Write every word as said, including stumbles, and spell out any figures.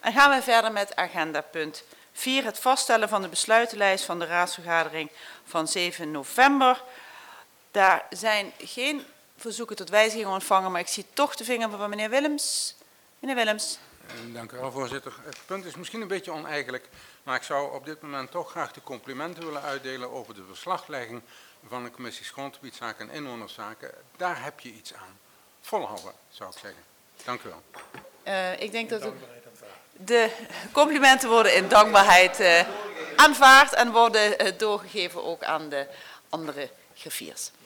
En gaan we verder met agenda punt vier, het vaststellen van de besluitenlijst van de raadsvergadering van zeven november. Daar zijn geen verzoeken tot wijziging ontvangen, maar ik zie toch de vinger van meneer Willems. Meneer Willems. Dank u wel, voorzitter. Het punt is misschien een beetje oneigenlijk, maar ik zou op dit moment toch graag de complimenten willen uitdelen over de verslaglegging van de commissie Grondgebiedszaken en Inwonerszaken. Daar heb je iets aan. Volhouden, zou ik zeggen. Dank u wel. Uh, ik denk dat de, de complimenten worden in dankbaarheid uh, aanvaard en worden uh, doorgegeven ook aan de andere griffiers.